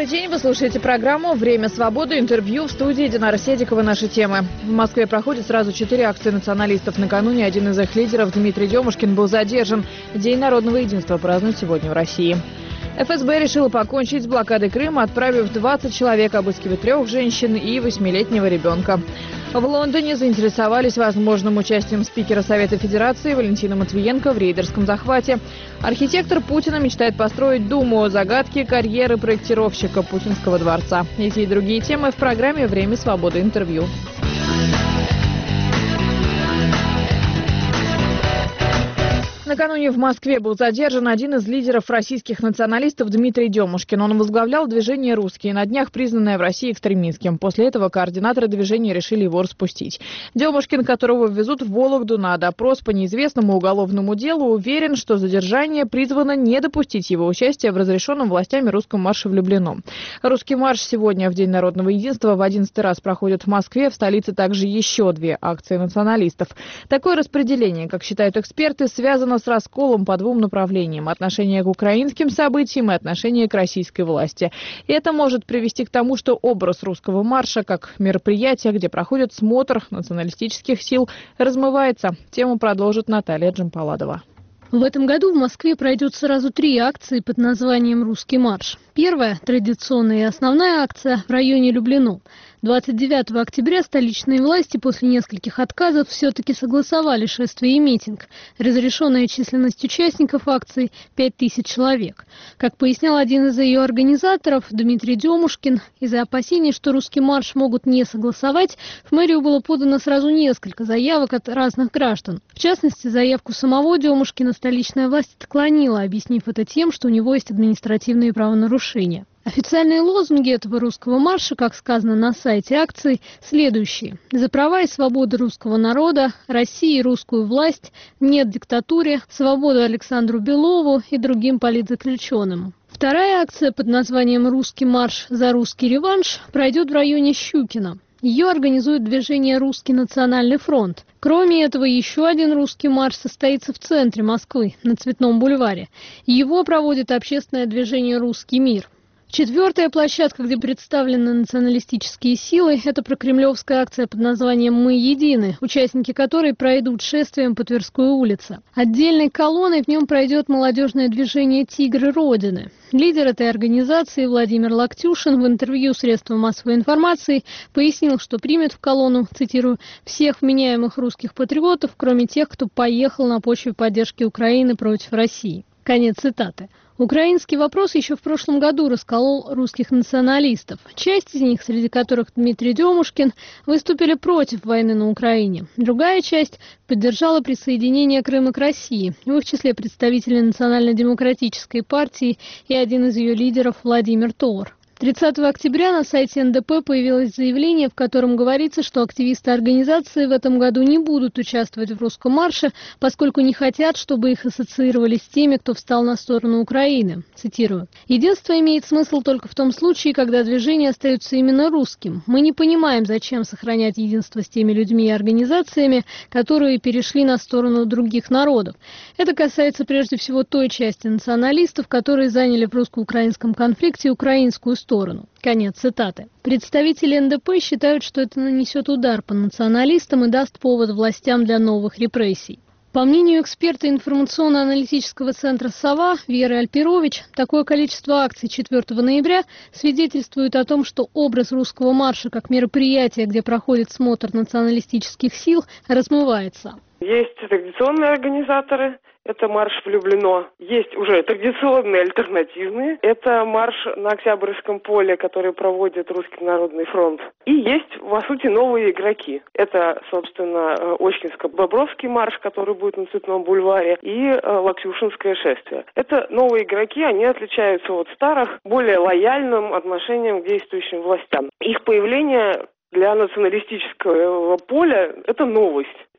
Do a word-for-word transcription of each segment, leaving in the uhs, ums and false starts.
Добрый день, вы слушаете программу «Время свободы», интервью в студии Динара Седикова. Наши темы. В Москве проходят сразу четыре акции националистов. Накануне один из их лидеров, Дмитрий Демушкин, был задержан. День народного единства празднуют сегодня в России. эф эс бэ решила покончить с блокадой Крыма, отправив двадцать человек обыскивать трех женщин и восьмилетнего ребенка. В Лондоне заинтересовались возможным участием спикера Совета Федерации Валентина Матвиенко в рейдерском захвате. Архитектор Путина мечтает построить Думу, загадки карьеры проектировщика Путинского дворца. Эти и другие темы в программе «Время свободы. Интервью». Накануне в Москве был задержан один из лидеров российских националистов Дмитрий Демушкин. Он возглавлял движение «Русские», на днях признанное в России экстремистским. После этого координаторы движения решили его распустить. Демушкин, которого везут в Вологду на допрос по неизвестному уголовному делу, уверен, что задержание призвано не допустить его участия в разрешенном властями русском марше в Люблино. Русский марш сегодня, в День народного единства, в одиннадцатый раз проходит в Москве. В столице также еще две акции националистов. Такое распределение, как считают эксперты, связано с расколом по двум направлениям: отношение к украинским событиям и отношение к российской власти. И это может привести к тому, что образ русского марша как мероприятия, где проходит смотр националистических сил, размывается. Тему продолжит Наталья Джампаладова. В этом году в Москве пройдет сразу три акции под названием «Русский марш». Первая, традиционная и основная акция, в районе Люблино. двадцать девятого октября столичные власти после нескольких отказов все-таки согласовали шествие и митинг. Разрешенная численность участников акции – пять тысяч человек. Как пояснял один из ее организаторов, Дмитрий Демушкин, из-за опасений, что русский марш могут не согласовать, в мэрию было подано сразу несколько заявок от разных граждан. В частности, заявку самого Демушкина столичная власть отклонила, объяснив это тем, что у него есть административные правонарушения. Официальные лозунги этого русского марша, как сказано на сайте акции, следующие: «За права и свободы русского народа», «России и русскую власть», «Нет диктатуре», «Свободу Александру Белову» и другим политзаключенным. Вторая акция под названием «Русский марш за русский реванш» пройдет в районе Щукина. Ее организует движение «Русский национальный фронт». Кроме этого, еще один русский марш состоится в центре Москвы, на Цветном бульваре. Его проводит общественное движение «Русский мир». Четвертая площадка, где представлены националистические силы, это прокремлевская акция под названием «Мы едины», участники которой пройдут шествием по Тверской улице. Отдельной колонной в нем пройдет молодежное движение «Тигры Родины». Лидер этой организации Владимир Локтюшин в интервью средствам массовой информации пояснил, что примет в колонну, цитирую, «всех вменяемых русских патриотов, кроме тех, кто поехал на почве поддержки Украины против России». Конец цитаты. Украинский вопрос еще в прошлом году расколол русских националистов. Часть из них, среди которых Дмитрий Демушкин, выступили против войны на Украине. Другая часть поддержала присоединение Крыма к России, в их числе представители Национально-демократической партии и один из ее лидеров Владимир Тор. тридцатого октября на сайте эн дэ пэ появилось заявление, в котором говорится, что активисты организации в этом году не будут участвовать в русском марше, поскольку не хотят, чтобы их ассоциировали с теми, кто встал на сторону Украины. Цитирую. «Единство имеет смысл только в том случае, когда движение остается именно русским. Мы не понимаем, зачем сохранять единство с теми людьми и организациями, которые перешли на сторону других народов. Это касается прежде всего той части националистов, которые заняли в русско-украинском конфликте украинскую сторону». сторону. Конец цитаты. Представители эн дэ пэ считают, что это нанесет удар по националистам и даст повод властям для новых репрессий. По мнению эксперта информационно-аналитического центра «Сова» Веры Альпирович, такое количество акций четвёртого ноября свидетельствует о том, что образ русского марша как мероприятия, где проходит смотр националистических сил, размывается. Есть традиционные организаторы. Это марш в Люблино. Есть уже традиционные, альтернативные. Это марш на Октябрьском поле, который проводит Русский народный фронт. И есть, по сути, новые игроки. Это, собственно, Очкинско-Бобровский марш, который будет на Цветном бульваре, и Локтюшинское шествие. Это новые игроки, они отличаются от старых более лояльным отношением к действующим властям. Их появление для националистического поля – это новость.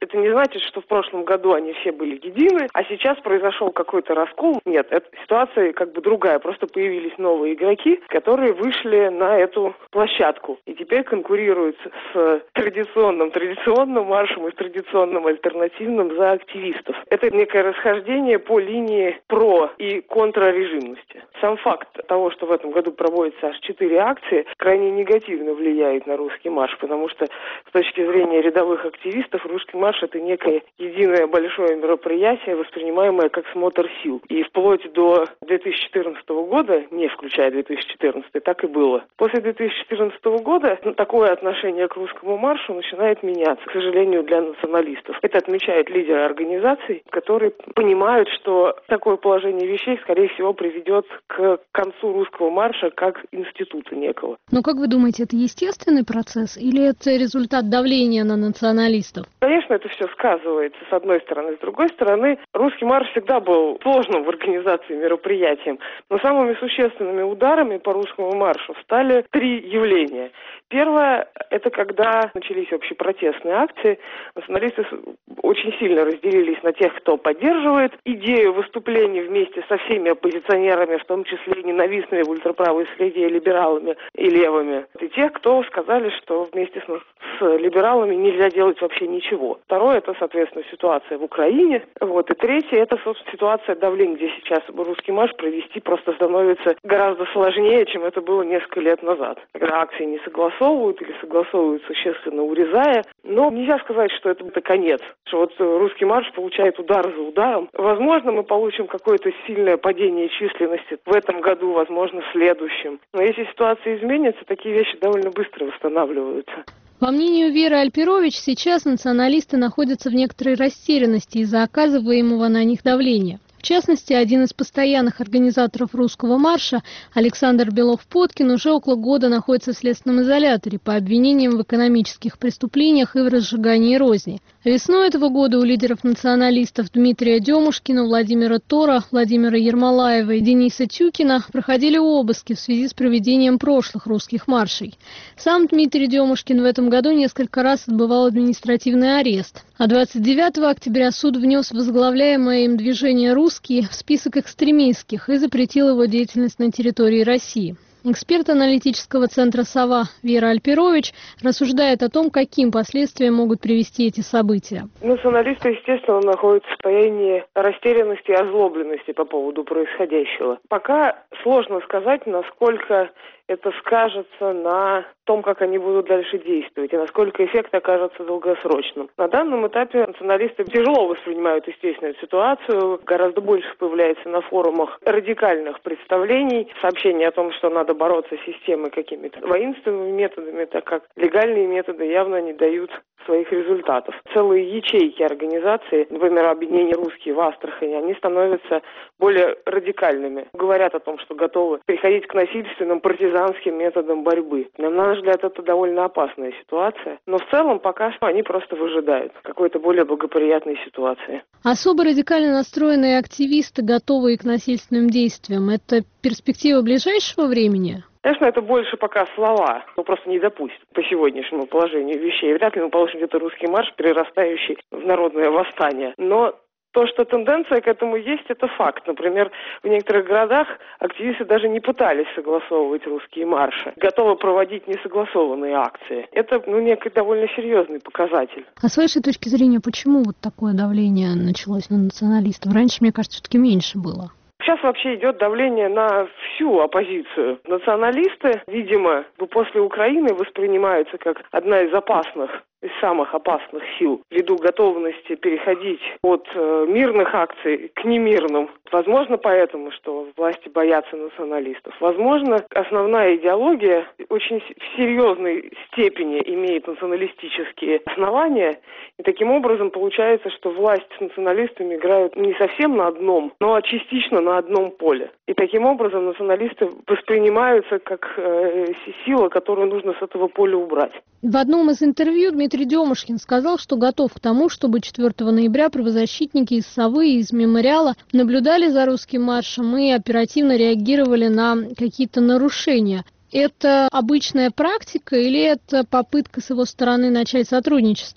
Это не значит, что в прошлом году они все были едины, а сейчас произошел какой-то раскол. Нет, эта ситуация как бы другая. Просто появились новые игроки, которые вышли на эту площадку и теперь конкурируют с традиционным традиционным маршем и с традиционным альтернативным за активистов. Это некое расхождение по линии про- и контррежимности. Сам факт того, что в этом году проводится аж четыре акции, крайне негативно влияет на русский марш, потому что с точки зрения рядовых активистов русский марш — это некое единое большое мероприятие, воспринимаемое как смотр сил. И вплоть до две тысячи четырнадцатого года, не включая две тысячи четырнадцатый, так и было. После две тысячи четырнадцатого года такое отношение к русскому маршу начинает меняться, к сожалению, для националистов. Это отмечают лидеры организаций, которые понимают, что такое положение вещей, скорее всего, приведет к концу русского марша как института некого. Но как вы думаете, это естественный процесс или это результат давления на националистов? Конечно, это все сказывается, с одной стороны. С другой стороны, русский марш всегда был сложным в организации мероприятием. Но самыми существенными ударами по русскому маршу стали три явления. Первое – это когда начались общепротестные акции. Националисты очень сильно разделились на тех, кто поддерживает идею выступлений вместе со всеми оппозиционерами, в том числе ненавистными в ультраправой среде либералами и левыми, и тех, кто сказали, что вместе с, с либералами нельзя делать вообще ничего. Второе – это, соответственно, ситуация в Украине. Вот. И третье – это, собственно, ситуация давления, где сейчас русский марш провести просто становится гораздо сложнее, чем это было несколько лет назад. Когда акции не согласовывают или согласовывают существенно урезая. Но нельзя сказать, что это, это конец. Что вот русский марш получает удар за ударом. Возможно, мы получим какое-то сильное падение численности в этом году, возможно, в следующем. Но если ситуация изменится, такие вещи довольно быстро восстанавливаются. По мнению Веры Альпирович, сейчас националисты находятся в некоторой растерянности из-за оказываемого на них давления. В частности, один из постоянных организаторов русского марша, Александр Белов-Поткин, уже около года находится в следственном изоляторе по обвинениям в экономических преступлениях и в разжигании розни. Весной этого года у лидеров националистов Дмитрия Демушкина, Владимира Тора, Владимира Ермолаева и Дениса Тюкина проходили обыски в связи с проведением прошлых русских маршей. Сам Дмитрий Демушкин в этом году несколько раз отбывал административный арест. А двадцать девятого октября суд внес возглавляемое им движение «Русские» в список экстремистских и запретил его деятельность на территории России. Эксперт аналитического центра «Сова» Вера Альпирович рассуждает о том, каким последствиям могут привести эти события. Националисты, естественно, находятся в состоянии растерянности и озлобленности по поводу происходящего. Пока сложно сказать, насколько это скажется на том, как они будут дальше действовать, и насколько эффект окажется долгосрочным. На данном этапе националисты тяжело воспринимают, естественно, эту ситуацию. Гораздо больше появляется на форумах радикальных представлений, сообщений о том, что надо бороться с системой какими-то воинственными методами, так как легальные методы явно не дают своих результатов. Целые ячейки организации, например, объединение «Русские» в Астрахани, они становятся более радикальными. Говорят о том, что готовы переходить к насильственным партизанским методам борьбы. На наш взгляд, это довольно опасная ситуация. Но в целом пока что они просто выжидают какой-то более благоприятной ситуации. Особо радикально настроенные активисты, готовые к насильственным действиям, это перспектива ближайшего времени? Конечно, это больше пока слова. Ну, просто не допустят по сегодняшнему положению вещей. Вряд ли мы получим где-то русский марш, перерастающий в народное восстание. Но то, что тенденция к этому есть, это факт. Например, в некоторых городах активисты даже не пытались согласовывать русские марши. Готовы проводить несогласованные акции. Это, ну, некий довольно серьезный показатель. А с вашей точки зрения, почему вот такое давление началось на националистов? Раньше, мне кажется, все-таки меньше было. Сейчас вообще идет давление на всю оппозицию. Националисты, видимо, после Украины воспринимаются как одна из опасных, из самых опасных сил, ввиду готовности переходить от э, мирных акций к немирным. Возможно, поэтому, что власти боятся националистов. Возможно, основная идеология очень в серьезной степени имеет националистические основания. И таким образом получается, что власть с националистами играют не совсем на одном, но частично на одном поле. И таким образом националисты воспринимаются как э, сила, которую нужно с этого поля убрать. В одном из интервью Дмитрий Демушкин сказал, что готов к тому, чтобы четвёртого ноября правозащитники из «Совы» и из «Мемориала» наблюдали за русским маршем и оперативно реагировали на какие-то нарушения. Это обычная практика или это попытка с его стороны начать сотрудничество? В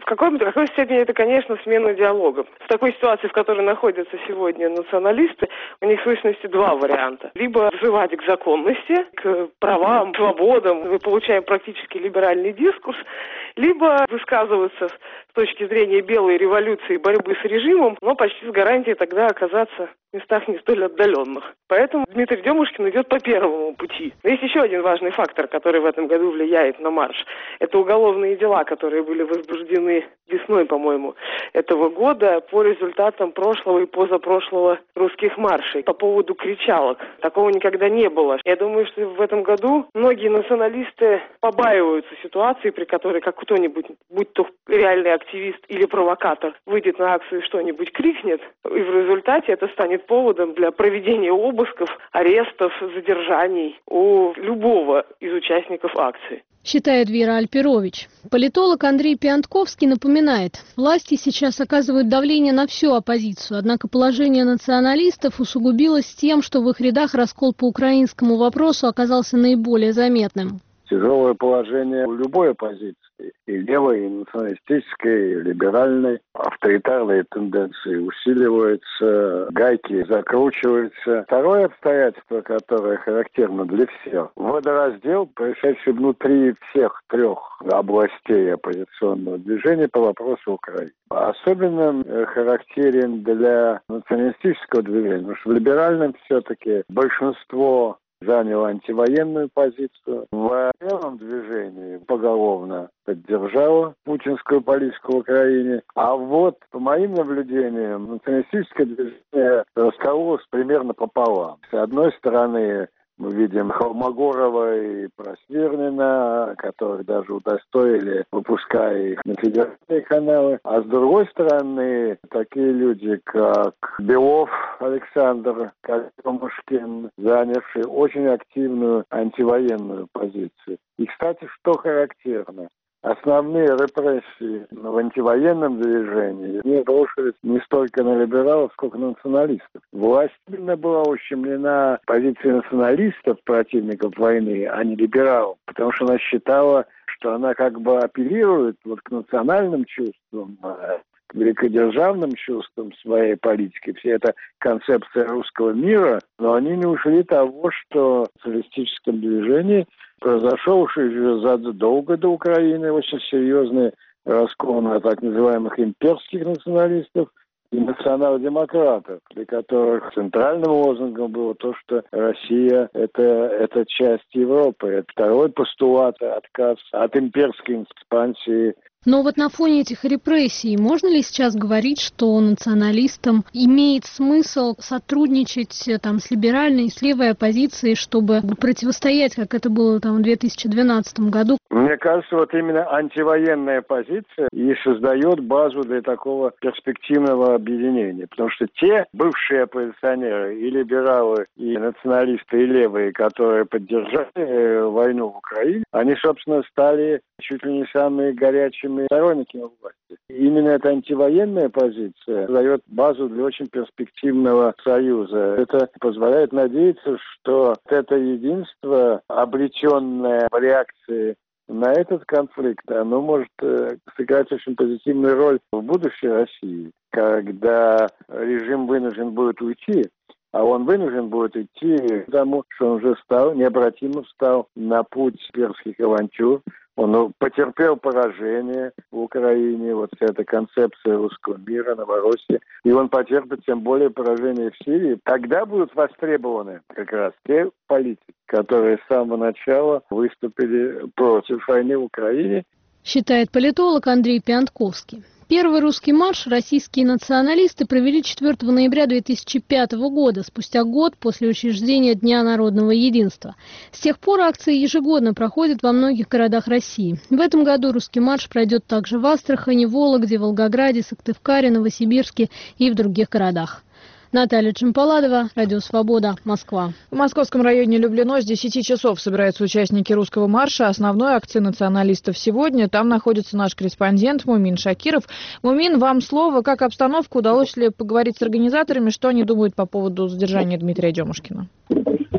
какой-то, в какой степени это, конечно, смена диалога. В такой ситуации, в которой находятся сегодня националисты, у них в сущности два варианта. Либо взывать к законности, к правам, к свободам, мы получаем практически либеральный дискурс, либо высказываться с точки зрения белой революции, борьбы с режимом, но почти с гарантией тогда оказаться в местах не столь отдаленных. Поэтому Дмитрий Демушкин идет по первому пути. Но есть еще один важный фактор, который в этом году влияет на марш. Это уголовные дела, которые были возбуждены весной, по-моему, этого года по результатам прошлого и позапрошлого русских маршей по поводу кричалок. Такого никогда не было. Я думаю, что в этом году многие националисты побаиваются ситуации, при которой как кто-нибудь, будь то реальный активист или провокатор, выйдет на акцию и что-нибудь крикнет, и в результате это станет поводом для проведения обысков, арестов, задержаний у любого из участников акции. Считает Вера Альперович. Политолог Андрей Пиантковский напоминает, власти сейчас оказывают давление на всю оппозицию, однако положение националистов усугубилось тем, что в их рядах раскол по украинскому вопросу оказался наиболее заметным. Тяжелое положение у любой оппозиции, и левой, и националистической, и либеральной. Авторитарные тенденции усиливаются, гайки закручиваются. Второе обстоятельство, которое характерно для всех, водораздел, происшедший внутри всех трех областей оппозиционного движения по вопросу Украины. Особенно характерен для националистического движения, потому что в либеральном все-таки большинство занял антивоенную позицию. В первом движении поголовно поддержала путинскую политику в Украине. А вот, по моим наблюдениям, националистическое движение раскололось примерно пополам. С одной стороны, мы видим Холмогорова и Просвирнина, которых даже удостоили, выпуская их на федеральные каналы. А с другой стороны, такие люди, как Белов Александр, как Томушкин, занявшие очень активную антивоенную позицию. И, кстати, что характерно, основные репрессии в антивоенном движении не обрушились не столько на либералов, сколько на националистов. Власть именно была ущемлена позицией националистов, противников войны, а не либералов, потому что она считала, что она как бы апеллирует вот к национальным чувствам, к великодержавным чувствам своей политики. Вся эта концепция русского мира, но они не ушли того, что в социалистическом движении произошел уже задолго до Украины очень серьезный раскол на так называемых имперских националистов и национал-демократов, для которых центральным лозунгом было то, что Россия это, это часть Европы. Это второй постулат, отказ от имперской экспансии. Но вот на фоне этих репрессий можно ли сейчас говорить, что националистам имеет смысл сотрудничать там, с либеральной и с левой оппозицией, чтобы противостоять, как это было там, в две тысячи двенадцатом году? Мне кажется, вот именно антивоенная позиция и создает базу для такого перспективного объединения. Потому что те бывшие оппозиционеры, и либералы, и националисты, и левые, которые поддержали войну в Украине, они, собственно, стали чуть ли не самые горячими сторонниками власти. Именно эта антивоенная позиция дает базу для очень перспективного союза. Это позволяет надеяться, что это единство, обретенное в реакции на этот конфликт, оно может э, сыграть очень позитивную роль в будущей России, когда режим вынужден будет уйти, а он вынужден будет идти потому, что он уже стал, необратимо встал на путь перских авантюр. Он потерпел поражение в Украине, вот эта концепция русского мира, Новороссии, и он потерпит тем более поражение в Сирии. Тогда будут востребованы как раз те политики, которые с самого начала выступили против войны в Украине. Считает политолог Андрей Пиантковский. Первый русский марш российские националисты провели четвёртого ноября две тысячи пятого года, спустя год после учреждения Дня народного единства. С тех пор акции ежегодно проходят во многих городах России. В этом году русский марш пройдет также в Астрахани, Вологде, Волгограде, Сыктывкаре, Новосибирске и в других городах. Наталья Чемпаладова, Радио Свобода, Москва. В московском районе Люблино с десяти часов собираются участники русского марша. Основной акции националистов сегодня. Там находится наш корреспондент Мумин Шакиров. Мумин, вам слово. Как обстановка? Удалось ли поговорить с организаторами? Что они думают по поводу задержания Дмитрия Демушкина?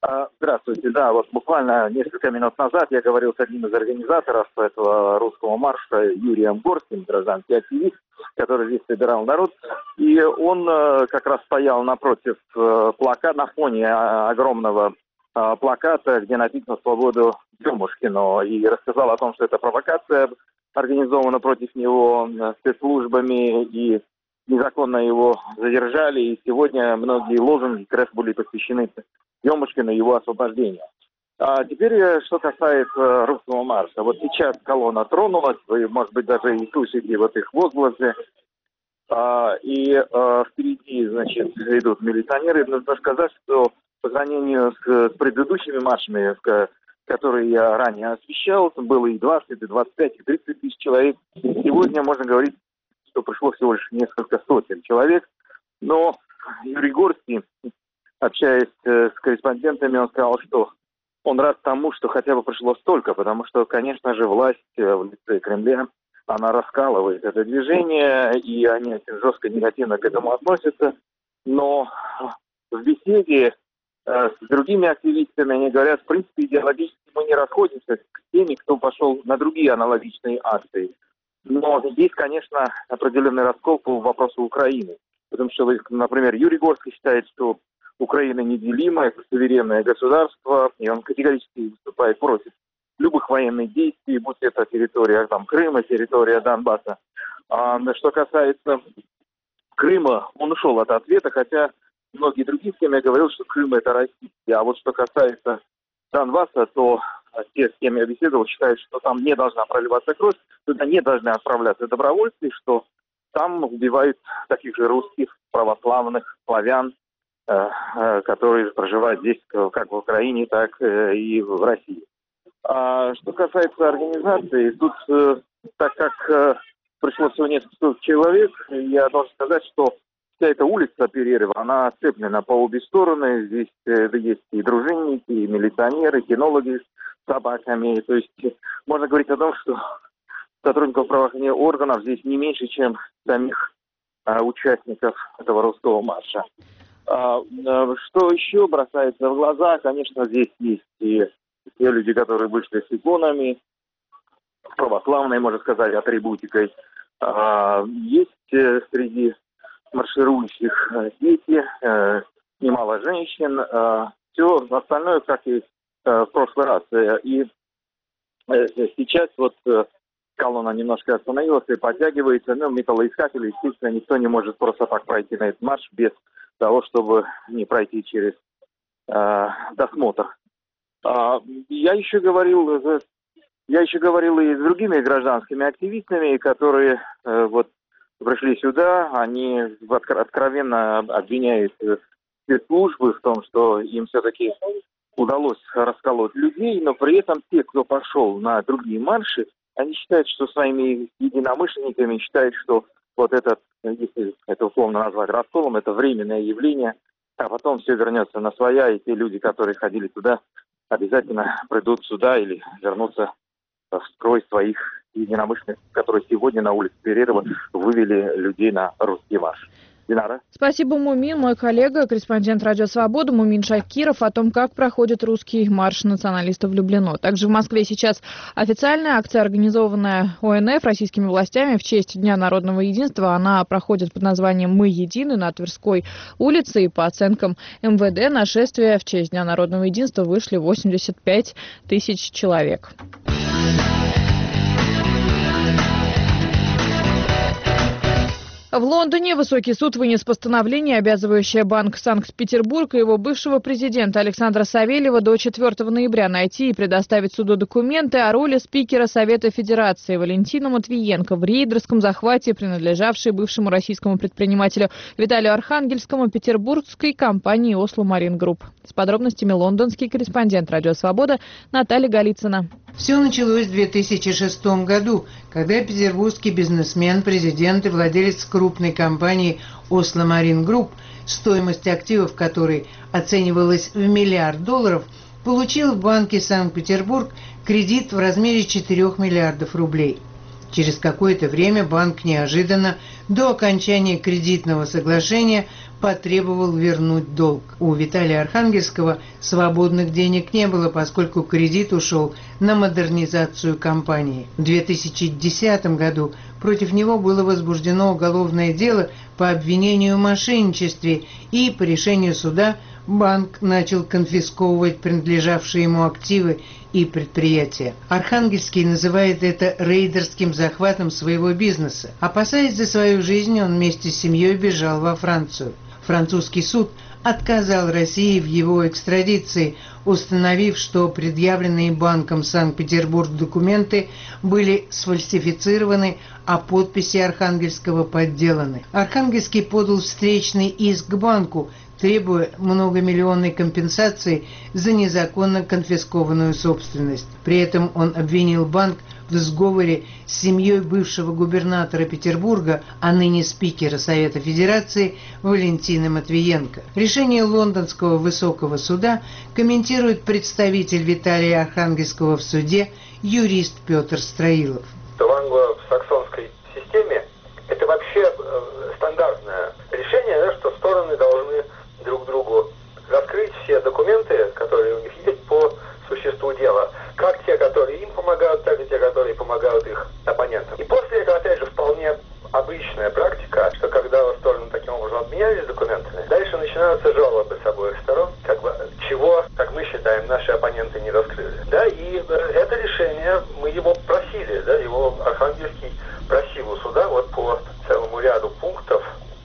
Здравствуйте. Да, вот буквально несколько минут назад я говорил с одним из организаторов этого русского марша, Юрием Горским, гражданский активист, который здесь собирал народ. И он как раз стоял напротив плаката, на фоне огромного плаката, где написано «Свободу Демушкину», и рассказал о том, что это провокация организована против него спецслужбами, и незаконно его задержали. И сегодня многие лозунги как раз были посвящены Демушкину и его освобождению. А теперь, что касается русского марша. Вот сейчас колонна тронулась, вы, может быть, даже и слышите вот их возгласы. А, и а, впереди, значит, идут милиционеры. Нужно сказать, что по сравнению с, с предыдущими маршами, которые я ранее освещал, было и двадцать, и двадцать пять, и тридцать тысяч человек. Сегодня можно говорить, что пришло всего лишь несколько сотен человек. Но Юрий Горский, общаясь э, с корреспондентами, он сказал, что он рад тому, что хотя бы пришло столько, потому что, конечно же, власть э, в лице Кремля, она раскалывает это движение, и они очень жестко негативно к этому относятся. Но в беседе э, с другими активистами они говорят, в принципе, идеологически мы не расходимся с теми, кто пошел на другие аналогичные акции. Но здесь, конечно, определенный раскол по вопросу Украины. Потому что, например, Юрий Горский считает, что Украина неделимое, суверенное государство, и он категорически выступает против любых военных действий, будь это территория там, Крыма, территория Донбасса. А что касается Крыма, он ушел от ответа, хотя многие другие, с кем я говорил, что Крым это российский. А вот что касается Донбасса, то те, с кем я беседовал, считают, что там не должна проливаться кровь, туда не должны отправляться добровольцы, что там убивают таких же русских, православных, славян, которые проживают здесь как в Украине, так и в России. А что касается организации, тут, так как пришло всего несколько человек, я должен сказать, что вся эта улица Перерыва, она оцеплена по обе стороны. Здесь есть и дружинники, и милиционеры, кинологи с собаками. То есть можно говорить о том, что сотрудников правоохранительных органов здесь не меньше, чем самих а, участников этого русского марша. А, что еще бросается в глаза? Конечно, здесь есть и те люди, которые вышли с иконами, православной, можно сказать, атрибутикой. А, есть среди марширующих дети, немало женщин. Все остальное, как и в прошлый раз. И сейчас вот колонна немножко остановилась и подтягивается. Но металлоискатели, естественно, никто не может просто так пройти на этот марш без того, чтобы не пройти через э, досмотр. А, я еще говорил, я еще говорил и с другими гражданскими активистами, которые э, вот пришли сюда, они откровенно обвиняют спецслужбы в том, что им все-таки удалось расколоть людей, но при этом те, кто пошел на другие марши, они считают, что своими единомышленниками считают, что вот этот, если это условно назвать расколом, это временное явление, а потом все вернется на своя, и те люди, которые ходили туда, обязательно придут сюда или вернутся в строй своих единомышленников, которые сегодня на улице Перерыва вывели людей на русский марш. Динара. Спасибо, Мумин. Мой коллега, корреспондент Радио Свобода Мумин Шакиров о том, как проходит русский марш националистов в Люблино. Также в Москве сейчас официальная акция, организованная О Н Ф российскими властями в честь Дня народного единства. Она проходит под названием «Мы едины» на Тверской улице. И по оценкам Эм Вэ Дэ на шествие в честь Дня народного единства вышли восемьдесят пять тысяч человек. В Лондоне высокий суд вынес постановление, обязывающее Банк Санкт-Петербург и его бывшего президента Александра Савельева до четвёртого ноября найти и предоставить суду документы о роли спикера Совета Федерации Валентина Матвиенко в рейдерском захвате, принадлежавшей бывшему российскому предпринимателю Виталию Архангельскому петербургской компании «Осло Марин Групп». С подробностями лондонский корреспондент Радио Свобода Наталья Голицына. Все началось в две тысячи шестом году, когда петербургский бизнесмен, президент и владелец крупной компании «Осло Марин Групп», стоимость активов которой оценивалась в миллиард долларов, получил в банке Санкт-Петербург кредит в размере четырёх миллиардов рублей. Через какое-то время банк неожиданно до окончания кредитного соглашения потребовал вернуть долг. У Виталия Архангельского свободных денег не было, поскольку кредит ушел на модернизацию компании. В две тысячи десятом году против него было возбуждено уголовное дело по обвинению в мошенничестве, и по решению суда банк начал конфисковывать принадлежавшие ему активы и предприятия. Архангельский называет это рейдерским захватом своего бизнеса. Опасаясь за свою жизнь, он вместе с семьей бежал во Францию. Французский суд отказал России в его экстрадиции, установив, что предъявленные банком Санкт-Петербург документы были сфальсифицированы, а подписи Архангельского подделаны. Архангельский подал встречный иск к банку, требуя многомиллионной компенсации за незаконно конфискованную собственность. При этом он обвинил банк в сговоре с семьей бывшего губернатора Петербурга, а ныне спикера Совета Федерации Валентина Матвиенко. Решение Лондонского высокого суда комментирует представитель Виталия Архангельского в суде, юрист Петр Строилов. В англосаксонской системе это вообще стандартное решение, да, что стороны должны друг другу раскрыть все документы, которые у них есть по существу дела. Как те, которые им помогают, так и те, которые помогают их оппонентам. И после этого, опять же, вполне обычная практика, что когда стороны таким образом обменялись документами, дальше начинаются жалобы с обоих сторон, как бы, чего, как мы считаем, наши оппоненты не раскрыли. Да, и это решение, мы его просили, да, его Архангельский просил у суда вот по целому ряду пунктов,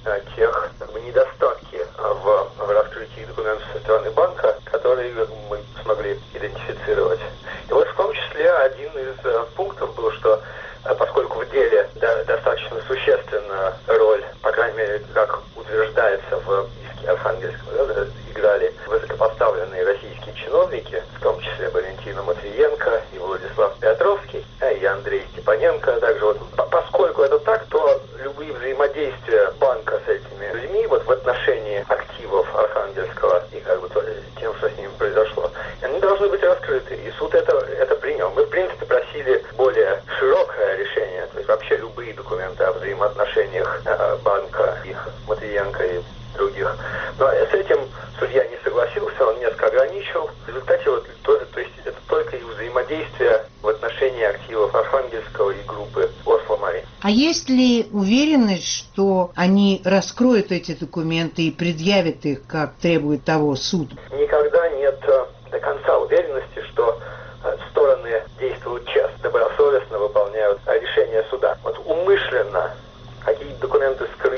тех как бы, недостатки в, в раскрытии документов со стороны банка, которые мы смогли идентифицировать. И вот в том числе один из uh, пунктов был, что uh, поскольку в деле да, достаточно существенная роль, по крайней мере, как утверждается в иске Архангельского, да, играли высокопоставленные российские чиновники, в том числе Валентина Матвиенко и Владислав Петровский, а и Андрей Степаненко. Также вот, поскольку это так, то любые взаимодействия банка с этими людьми вот в отношении активов Архангельского и как бы тем, что с ними произошло, они должны быть раскрыты. И суд это, это принял. Мы, в принципе, просили более широкое решение, то есть вообще любые документы о взаимоотношениях э, банка и Матвиенко и других. Но с этим судья не согласился, он несколько ограничил. В результате вот, то, то есть это только их взаимодействие в отношении активов Архангельского и группы Осло Марин. А есть ли уверенность, что они раскроют эти документы и предъявят их, как требует того суд? Никогда нет до конца уверенности, что стороны действуют честно, добросовестно выполняют решение суда. Вот умышленно какие-то документы скрыть,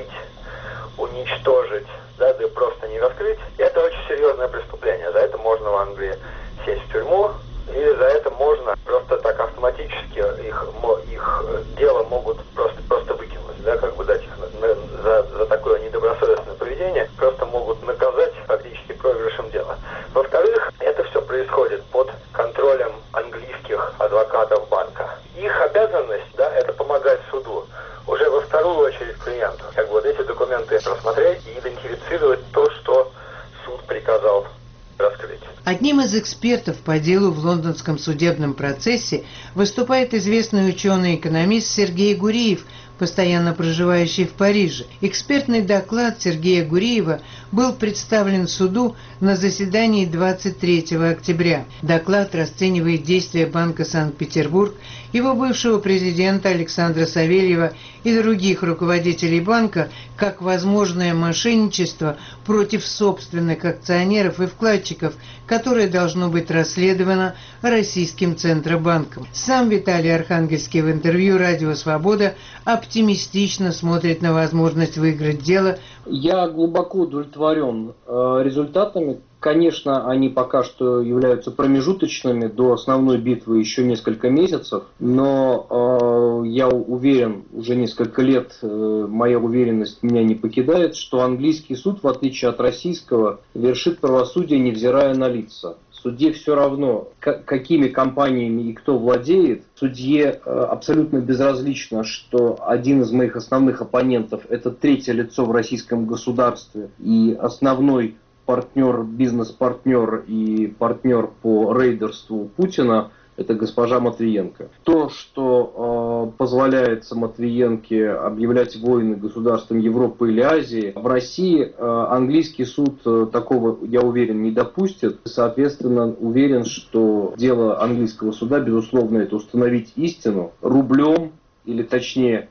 уничтожить, да, да просто не раскрыть, это очень серьезное преступление. За это можно в Англии сесть в тюрьму, или за это можно просто так автоматически их, их дело могут просто, просто выкинуть, да, как бы дать их на, за, за такое недобросовестное поведение, просто могут наказать фактически проигрышем дела. Во-вторых, это все происходит под контролем английских адвокатов банка. Их обязанность, да, это помогать суду уже во вторую очередь клиенту. Как бы вот эти документы рассмотреть и идентифицировать то, что суд приказал раскрыть. Одним из экспертов по делу в лондонском судебном процессе выступает известный ученый-экономист Сергей Гуриев, постоянно проживающий в Париже. Экспертный доклад Сергея Гуриева был представлен суду на заседании двадцать третьего октября. Доклад расценивает действия Банка Санкт-Петербург, его бывшего президента Александра Савельева и других руководителей банка как возможное мошенничество против собственных акционеров и вкладчиков, которое должно быть расследовано Российским Центробанком. Сам Виталий Архангельский в интервью «Радио Свобода» оптимистично смотрит на возможность выиграть дело. Я глубоко удовлетворен э, результатами. Конечно, они пока что являются промежуточными, до основной битвы еще несколько месяцев, но э, я уверен, уже несколько лет э, моя уверенность меня не покидает, что английский суд, в отличие от российского, вершит правосудие, невзирая на лица. Судье все равно, какими компаниями и кто владеет. Судье абсолютно безразлично, что один из моих основных оппонентов – это третье лицо в российском государстве и основной партнер, бизнес-партнер и партнер по рейдерству Путина, это госпожа Матвиенко. То, что э, позволяется Матвиенке объявлять войны государствам Европы или Азии, в России э, английский суд э, такого, я уверен, не допустит. Соответственно, уверен, что дело английского суда, безусловно, это установить истину рублем, или точнее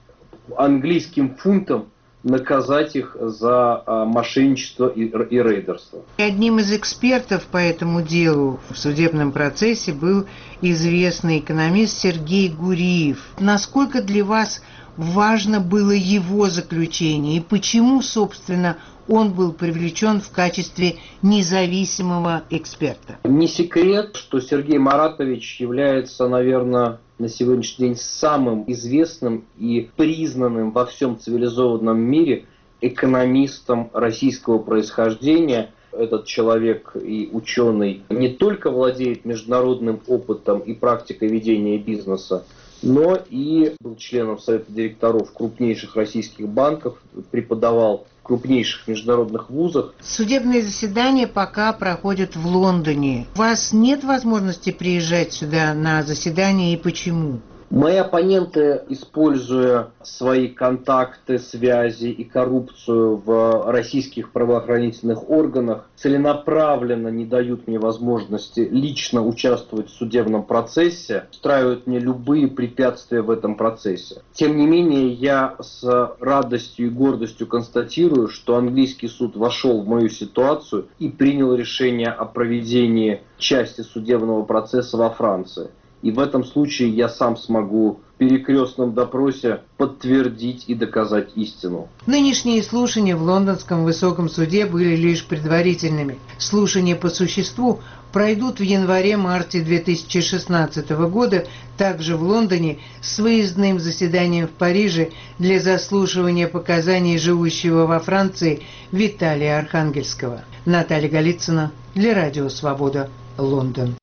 английским фунтом, наказать их за а, мошенничество и, и рейдерство. Одним из экспертов по этому делу в судебном процессе был известный экономист Сергей Гуриев. Насколько для вас важно было его заключение и почему, собственно, он был привлечен в качестве независимого эксперта? Не секрет, что Сергей Маратович является, наверное, на сегодняшний день самым известным и признанным во всем цивилизованном мире экономистом российского происхождения. Этот человек и ученый не только владеет международным опытом и практикой ведения бизнеса, но и был членом совета директоров крупнейших российских банков, преподавал в крупнейших международных вузах. Судебные заседания пока проходят в Лондоне. У вас нет возможности приезжать сюда на заседание, и почему? Мои оппоненты, используя свои контакты, связи и коррупцию в российских правоохранительных органах, целенаправленно не дают мне возможности лично участвовать в судебном процессе, устраивают мне любые препятствия в этом процессе. Тем не менее, я с радостью и гордостью констатирую, что английский суд вошел в мою ситуацию и принял решение о проведении части судебного процесса во Франции. И в этом случае я сам смогу в перекрестном допросе подтвердить и доказать истину. Нынешние слушания в Лондонском высоком суде были лишь предварительными. Слушания по существу пройдут в январе-марте две тысячи шестнадцатого года, также в Лондоне, с выездным заседанием в Париже для заслушивания показаний живущего во Франции Виталия Архангельского. Наталья Голицына для Радио Свобода, Лондон.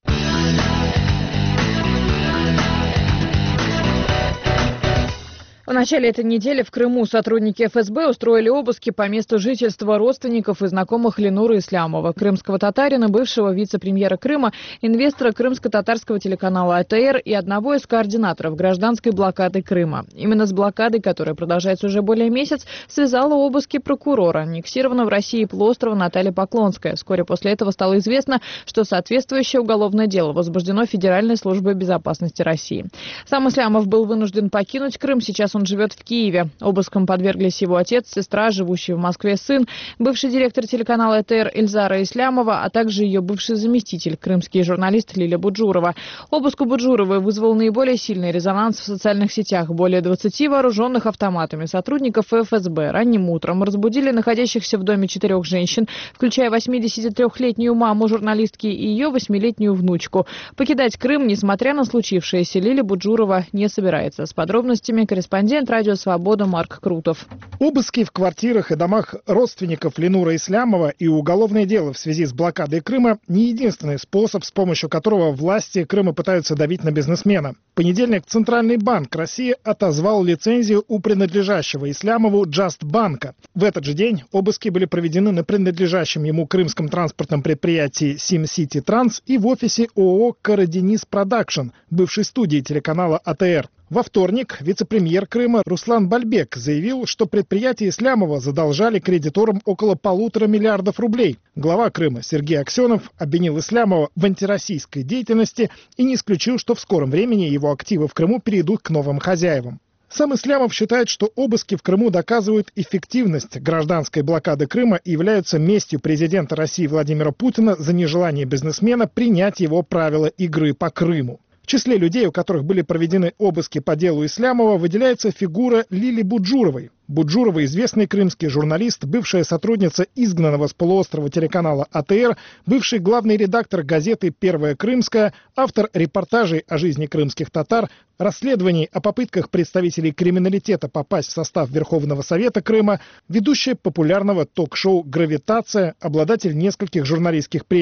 В начале этой недели в Крыму сотрудники эф эс бэ устроили обыски по месту жительства родственников и знакомых Ленуры Ислямова, крымского татарина, бывшего вице-премьера Крыма, инвестора крымско-татарского телеканала а тэ эр и одного из координаторов гражданской блокады Крыма. Именно с блокадой, которая продолжается уже более месяца, связала обыски прокурора, аннексированного в России полуострова Наталья Поклонская. Вскоре после этого стало известно, что соответствующее уголовное дело возбуждено Федеральной службой безопасности России. Сам Ислямов был вынужден покинуть Крым, сейчас он Он живет в Киеве. Обыском подверглись его отец, сестра, живущий в Москве сын, бывший директор телеканала а тэ эр Эльзара Ислямова, а также ее бывший заместитель, крымский журналист Лиля Буджурова. Обыск у Буджуровой вызвал наиболее сильный резонанс в социальных сетях. Более двадцати вооруженных автоматами сотрудников эф эс бэ ранним утром разбудили находящихся в доме четырех женщин, включая восьмидесятитрёхлетнюю маму журналистки и ее восьмилетнюю внучку. Покидать Крым, несмотря на случившееся, Лиля Буджурова не собирается. С подробностями корреспондент Радио Свобода Марк Крутов. Обыски в квартирах и домах родственников Ленуры Ислямова и уголовное дело в связи с блокадой Крыма не единственный способ, с помощью которого власти Крыма пытаются давить на бизнесмена. В понедельник Центральный банк России отозвал лицензию у принадлежащего Ислямову Джастбанка. В этот же день обыски были проведены на принадлежащем ему крымском транспортном предприятии Сим-Сити Транс и в офисе ООО «Караденис Продакшн», бывшей студии телеканала а тэ эр. Во вторник вице-премьер Крыма Руслан Бальбек заявил, что предприятия Ислямова задолжали кредиторам около полутора миллиардов рублей. Глава Крыма Сергей Аксенов обвинил Ислямова в антироссийской деятельности и не исключил, что в скором времени его активы в Крыму перейдут к новым хозяевам. Сам Ислямов считает, что обыски в Крыму доказывают эффективность гражданской блокады Крыма и являются местью президента России Владимира Путина за нежелание бизнесмена принять его правила игры по Крыму. В числе людей, у которых были проведены обыски по делу Ислямова, выделяется фигура Лили Буджуровой. Буджурова – известный крымский журналист, бывшая сотрудница изгнанного с полуострова телеканала а тэ эр, бывший главный редактор газеты «Первая Крымская», автор репортажей о жизни крымских татар, расследований о попытках представителей криминалитета попасть в состав Верховного Совета Крыма, ведущая популярного ток-шоу «Гравитация», обладатель нескольких журналистских премий.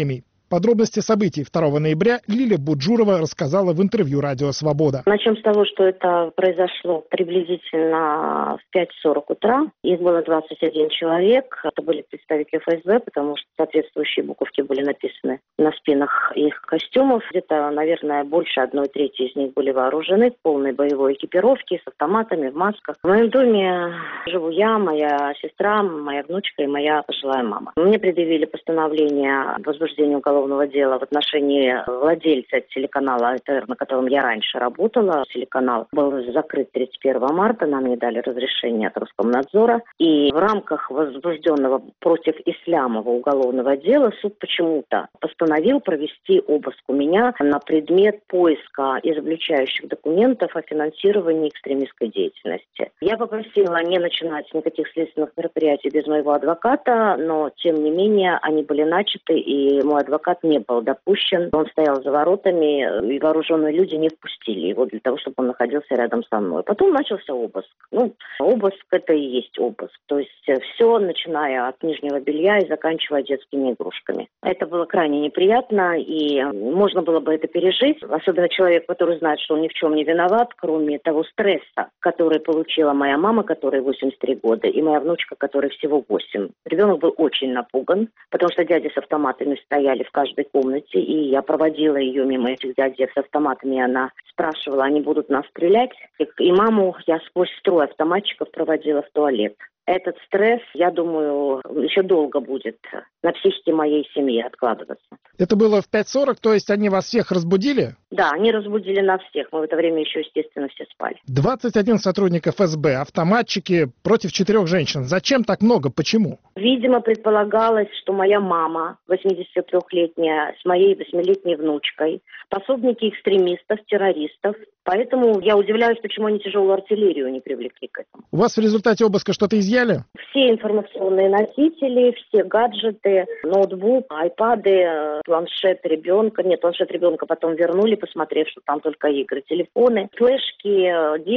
Подробности событий второго ноября Лилия Буджурова рассказала в интервью «Радио Свобода». Начнем с того, что это произошло приблизительно в пять сорок утра. Их было двадцать один человек. Это были представители эф эс бэ, потому что соответствующие буковки были написаны на спинах их костюмов. Где-то, наверное, больше одной трети из них были вооружены в полной боевой экипировке, с автоматами, в масках. В моем доме живу я, моя сестра, моя внучка и моя пожилая мама. Мне предъявили постановление о возбуждении уголовного дела в отношении владельца телеканала а тэ эр, на котором я раньше работала. Телеканал был закрыт тридцать первого марта, нам не дали разрешения от Роскомнадзора. И в рамках возбужденного против Ислямова уголовного дела суд почему-то постановил провести обыск у меня на предмет поиска изобличающих документов о финансировании экстремистской деятельности. Я попросила не начинать никаких следственных мероприятий без моего адвоката, но тем не менее они были начаты, и мой адвокат не был допущен. Он стоял за воротами, и вооруженные люди не впустили его для того, чтобы он находился рядом со мной. Потом начался обыск. Ну, обыск – это и есть обыск. То есть все, начиная от нижнего белья и заканчивая детскими игрушками. Это было крайне неприятно, и можно было бы это пережить. Особенно человек, который знает, что он ни в чем не виноват, кроме того стресса, который получила моя мама, которой восемьдесят три года, и моя внучка, которой всего восемь. Ребенок был очень напуган, потому что дяди с автоматами стояли в каждой комнате, и я проводила ее мимо этих дядей с автоматами, и она спрашивала, они будут нас стрелять? И маму я сквозь строй автоматчиков проводила в туалет. Этот стресс, я думаю, еще долго будет на психике моей семьи откладываться. Это было в пять сорок, то есть они вас всех разбудили? Да, они разбудили нас всех. Мы в это время еще, естественно, все спали. двадцать один сотрудник эф эс бэ, автоматчики против четырех женщин. Зачем так много? Почему? Видимо, предполагалось, что моя мама, восьмидесятитрёхлетняя, с моей восьмилетней внучкой, пособники экстремистов, террористов. Поэтому я удивляюсь, почему они тяжелую артиллерию не привлекли к этому. У вас в результате обыска что-то изъяли? Все информационные носители, все гаджеты, ноутбук, айпады, планшет ребенка. Нет, планшет ребенка потом вернули, посмотрев, что там только игры, телефоны, флешки,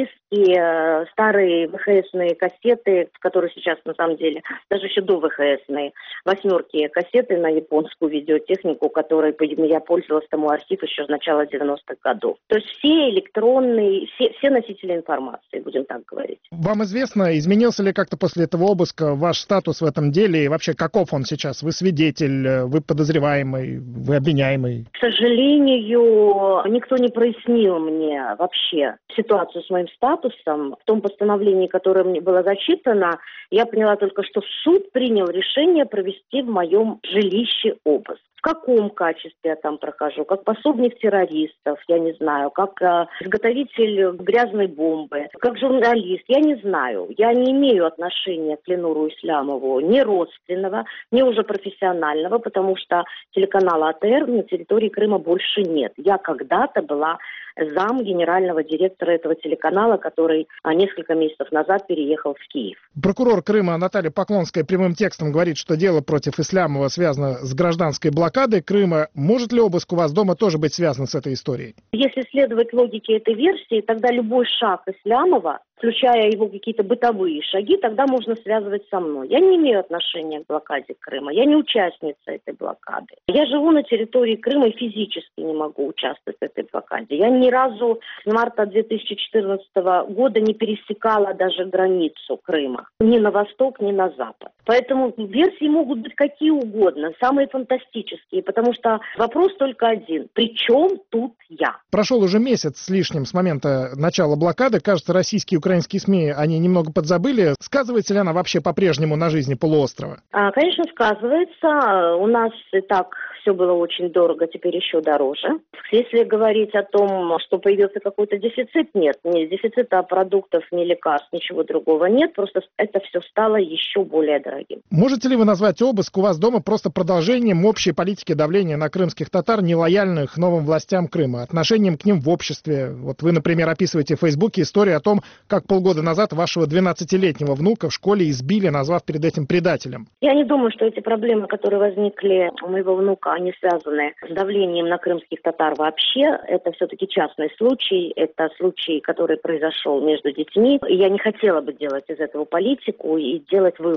диски, старые вэ ха эсные кассеты, которые сейчас на самом деле, даже еще до вэ ха эсные, восьмерки кассеты на японскую видеотехнику, которой я пользовалась, тому архив еще с начала девяностых годов. То есть все электронные, все, все носители информации, будем так говорить. Вам известно, изменился ли как-то после этого обыска ваш статус в этом деле и вообще каков он сейчас? Вы свидетель, вы подозреваемый, вы обвиняемый? К сожалению, никто не прояснил мне вообще ситуацию с моим статусом. В том постановлении, которое мне было зачитано, я поняла только, что суд принял решение провести в моем жилище обыск. В каком качестве я там прохожу? Как пособник террористов, я не знаю. Как э, изготовитель грязной бомбы, как журналист, я не знаю. Я не имею отношения к Ленуру Ислямову, ни родственного, ни уже профессионального, потому что телеканала а тэ эр на территории Крыма больше нет. Я когда-то была зам генерального директора этого телеканала, который несколько месяцев назад переехал в Киев. Прокурор Крыма Наталья Поклонская прямым текстом говорит, что дело против Ислямова связано с гражданской блокадой Крыма. Может ли обыск у вас дома тоже быть связан с этой историей? Если следовать логике этой версии, тогда любой шаг Ислямова, включая его какие-то бытовые шаги, тогда можно связывать со мной. Я не имею отношения к блокаде Крыма, я не участница этой блокады. Я живу на территории Крыма и физически не могу участвовать в этой блокаде. Я ни разу с марта две тысячи четырнадцатого года не пересекала даже границу Крыма. Ни на восток, ни на запад. Поэтому версии могут быть какие угодно, самые фантастические, потому что вопрос только один. При чем тут я? Прошел уже месяц с лишним с момента начала блокады. Кажется, российские и украинские СМИ, они немного подзабыли. Сказывается ли она вообще по-прежнему на жизни полуострова? А, конечно, сказывается. У нас и так все было очень дорого, теперь еще дороже. Если говорить о том, что появился какой-то дефицит, нет. Ни дефицита продуктов, ни лекарств, ничего другого нет. Просто это все стало еще более дорогим. Можете ли вы назвать обыск у вас дома просто продолжением общей политики давления на крымских татар, нелояльных новым властям Крыма, отношением к ним в обществе? Вот вы, например, описываете в Фейсбуке историю о том, как полгода назад вашего двенадцатилетнего внука в школе избили, назвав перед этим предателем. Я не думаю, что эти проблемы, которые возникли у моего внука, они связаны с давлением на крымских татар вообще. Это все-таки частный случай. Это случай, который произошел между детьми. И я не хотела бы делать из этого политику и делать выводы вот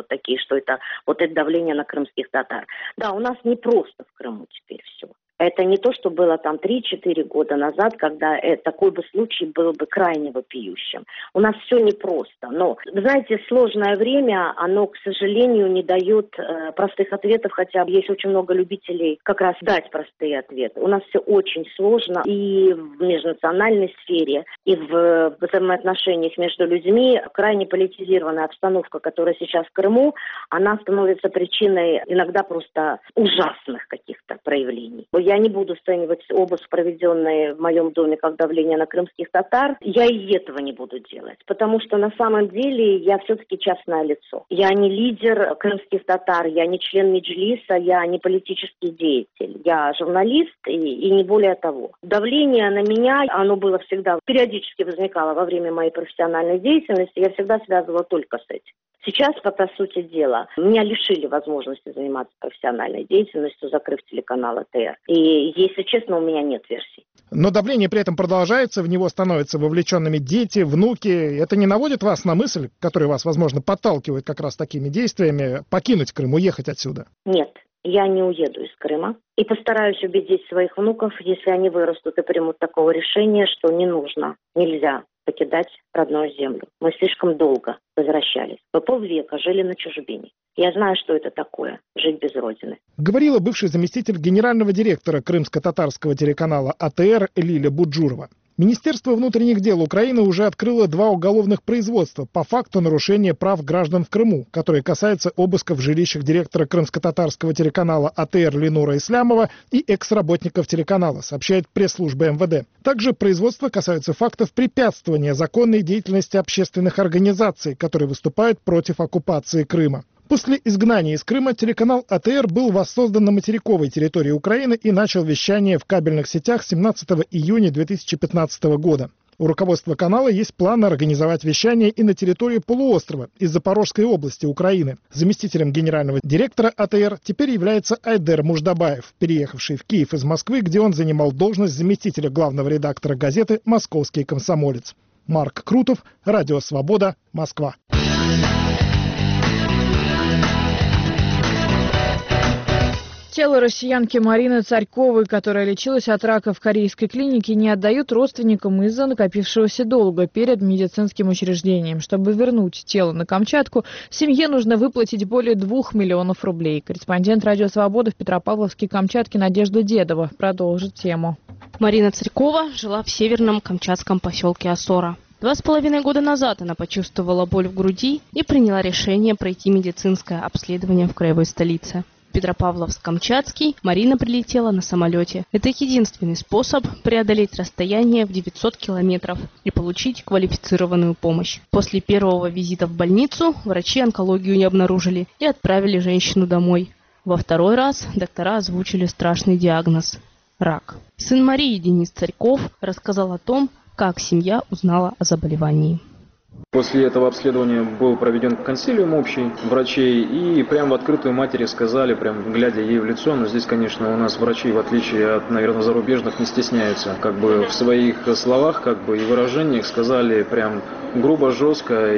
вот такие, что это вот это давление на крымских татар. Да, у нас не просто в Крыму теперь все. Это не то, что было там три-четыре года назад, когда э, такой бы случай был бы крайне вопиющим. У нас все непросто. Но, знаете, сложное время, оно, к сожалению, не дает э, простых ответов, хотя есть очень много любителей как раз дать простые ответы. У нас все очень сложно и в межнациональной сфере, и в взаимоотношениях между людьми. Крайне политизированная обстановка, которая сейчас в Крыму, она становится причиной иногда просто ужасных каких-то проявлений. Я не буду оценивать обыск, проведенный в моем доме, как давление на крымских татар. Я и этого не буду делать, потому что на самом деле я все-таки частное лицо. Я не лидер крымских татар, я не член Меджлиса, я не политический деятель. Я журналист и, и не более того. Давление на меня, оно было всегда, периодически возникало во время моей профессиональной деятельности, я всегда связывала только с этим. Сейчас, по, по сути дела, меня лишили возможности заниматься профессиональной деятельностью, закрыв телеканал А Тэ Эр. И, если честно, у меня нет версий. Но давление при этом продолжается, в него становятся вовлеченными дети, внуки. Это не наводит вас на мысль, которая вас, возможно, подталкивает как раз такими действиями, покинуть Крым, уехать отсюда? Нет. Я не уеду из Крыма и постараюсь убедить своих внуков, если они вырастут и примут такого решения, что не нужно, нельзя покидать родную землю. Мы слишком долго возвращались. Мы полвека жили на чужбине. Я знаю, что это такое – жить без родины. Говорила бывший заместитель генерального директора крымско-татарского телеканала А Тэ Эр Лиля Буджурова. Министерство внутренних дел Украины уже открыло два уголовных производства по факту нарушения прав граждан в Крыму, которые касаются обыска в жилищах директора крымско-татарского телеканала А Тэ Эр Ленура Ислямова и экс-работников телеканала, сообщает пресс-служба Эм Вэ Дэ. Также производства касаются фактов препятствования законной деятельности общественных организаций, которые выступают против оккупации Крыма. После изгнания из Крыма телеканал А Тэ Эр был воссоздан на материковой территории Украины и начал вещание в кабельных сетях семнадцатого июня две тысячи пятнадцатого года. У руководства канала есть план организовать вещание и на территории полуострова из Запорожской области Украины. Заместителем генерального директора А Тэ Эр теперь является Айдер Муждабаев, переехавший в Киев из Москвы, где он занимал должность заместителя главного редактора газеты «Московский комсомолец». Марк Крутов, Радио Свобода, Москва. Тело россиянки Марины Царьковой, которая лечилась от рака в корейской клинике, не отдают родственникам из-за накопившегося долга перед медицинским учреждением. Чтобы вернуть тело на Камчатку, семье нужно выплатить более двух миллионов рублей. Корреспондент Радио Свобода в Петропавловске-Камчатке Надежда Дедова продолжит тему. Марина Царькова жила в северном камчатском поселке Осора. Два с половиной года назад она почувствовала боль в груди и приняла решение пройти медицинское обследование в краевой столице. Петропавловск-Камчатский Марина прилетела на самолете. Это единственный способ преодолеть расстояние в девятьсот километров и получить квалифицированную помощь. После первого визита в больницу врачи онкологию не обнаружили и отправили женщину домой. Во второй раз доктора озвучили страшный диагноз – рак. Сын Марии Денис Царьков рассказал о том, как семья узнала о заболевании. После этого обследования был проведен консилиум общий врачей, и прямо в открытую матери сказали, прям глядя ей в лицо, но здесь, конечно, у нас врачи, в отличие от, наверное, зарубежных, не стесняются. Как бы в своих словах, как бы и выражениях сказали прям грубо, жестко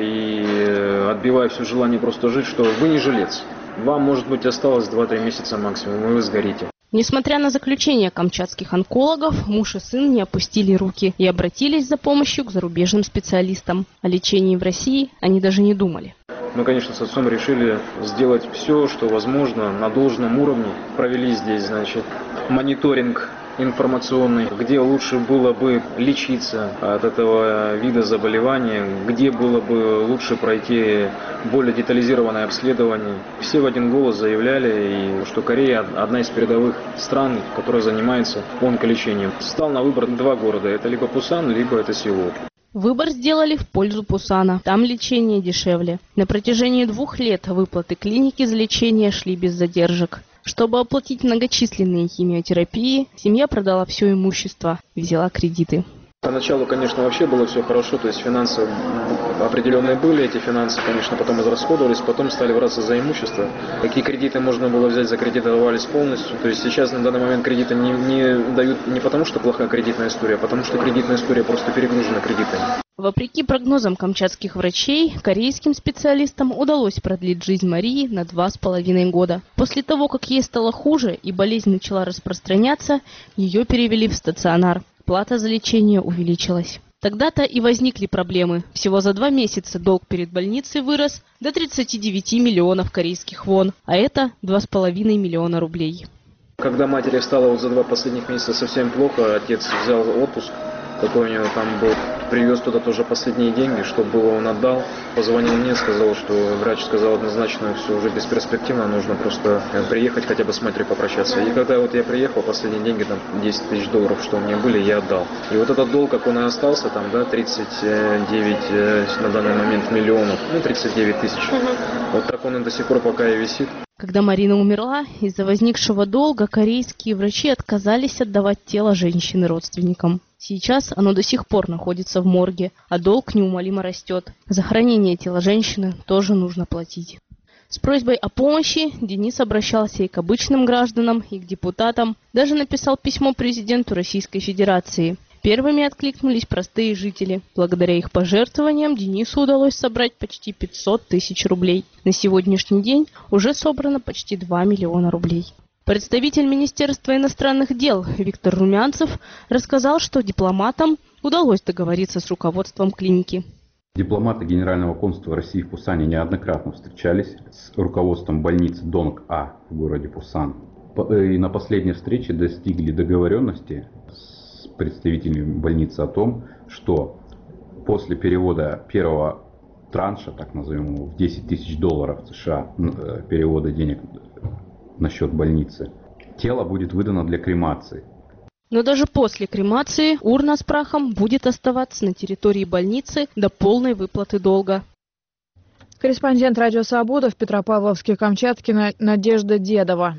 и отбивая все желание просто жить, что вы не жилец. Вам, может быть, осталось два-три месяца максимум, и вы сгорите. Несмотря на заключение камчатских онкологов, муж и сын не опустили руки и обратились за помощью к зарубежным специалистам. О лечении в России они даже не думали. Мы, конечно, с отцом решили сделать все, что возможно, на должном уровне. Провели здесь, значит, мониторинг информационный, где лучше было бы лечиться от этого вида заболевания, где было бы лучше пройти более детализированное обследование. Все в один голос заявляли, что Корея одна из передовых стран, которая занимается онколечением. Стал на выбор два города, это либо Пусан, либо это Сеул. Выбор сделали в пользу Пусана. Там лечение дешевле. На протяжении двух лет выплаты клиники за лечение шли без задержек. Чтобы оплатить многочисленные химиотерапии, семья продала все имущество и взяла кредиты. Поначалу, конечно, вообще было все хорошо, то есть финансы определенные были, эти финансы, конечно, потом израсходовались, потом стали браться за имущество. Какие кредиты можно было взять, закредитовались полностью. То есть сейчас на данный момент кредиты не, не дают не потому, что плохая кредитная история, а потому что кредитная история просто перегружена кредитами. Вопреки прогнозам камчатских врачей, корейским специалистам удалось продлить жизнь Марии на два с половиной года. После того, как ей стало хуже и болезнь начала распространяться, ее перевели в стационар. Плата за лечение увеличилась. Тогда-то и возникли проблемы. Всего за два месяца долг перед больницей вырос до тридцати девяти миллионов корейских вон, а это два с половиной миллиона рублей. Когда матери стало вот за два последних месяца совсем плохо, отец взял отпуск, какой у него там был, привез туда тоже последние деньги, чтобы было, он отдал. Позвонил мне, сказал, что врач сказал однозначно, все уже бесперспективно, нужно просто приехать хотя бы с матерью попрощаться. И когда вот я приехал, последние деньги, там десять тысяч долларов, что у меня были, я отдал. И вот этот долг, как он и остался, там, да, тридцать девять на данный момент миллионов, ну, тридцать девять тысяч. Вот так он и до сих пор пока и висит. Когда Марина умерла, из-за возникшего долга корейские врачи отказались отдавать тело женщины родственникам. Сейчас оно до сих пор находится в морге, а долг неумолимо растет. За хранение тела женщины тоже нужно платить. С просьбой о помощи Денис обращался и к обычным гражданам, и к депутатам. Даже написал письмо президенту Российской Федерации. Первыми откликнулись простые жители. Благодаря их пожертвованиям Денису удалось собрать почти пятьсот тысяч рублей. На сегодняшний день уже собрано почти два миллиона рублей. Представитель Министерства иностранных дел Виктор Румянцев рассказал, что дипломатам удалось договориться с руководством клиники. Дипломаты Генерального консульства России в Пусане неоднократно встречались с руководством больницы Донг-А в городе Пусан. И на последней встрече достигли договоренности с представителями больницы о том, что после перевода первого транша, так назовем его, в десять тысяч долларов США, перевода денег на счет больницы, тело будет выдано для кремации. Но даже после кремации урна с прахом будет оставаться на территории больницы до полной выплаты долга. Корреспондент «Радио Свобода» в Петропавловске-Камчатске Надежда Дедова.